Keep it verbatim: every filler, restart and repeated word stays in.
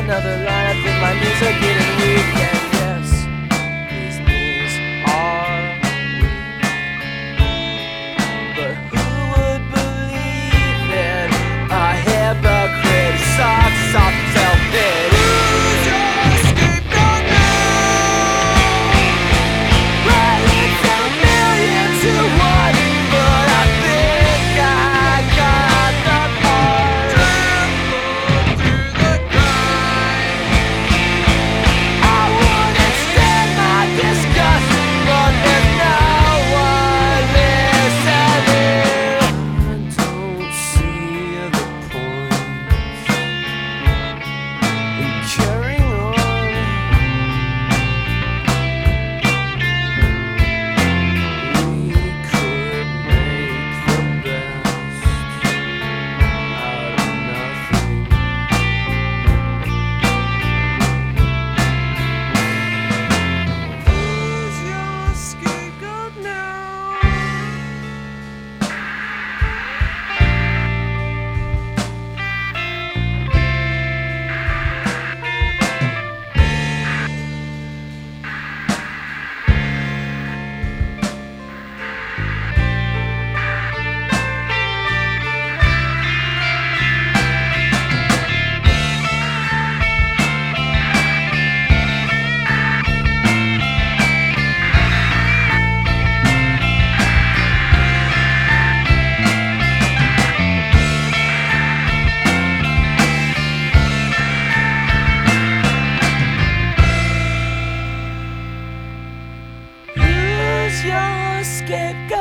another line. I think my knees are getting weak. And yes, these knees are weak. But who would believe that a hypocrite, soft, soft self-pity? Who's your scapegoat now? Well, it's a million to one, but I think I got the part. Trampled through the grind. I wouldn't stand my disgust, but there's no one listening. I don't see the point in carrying on. We could make the best out of nothing. Who's your scapegoat now? Who's your scapegoat?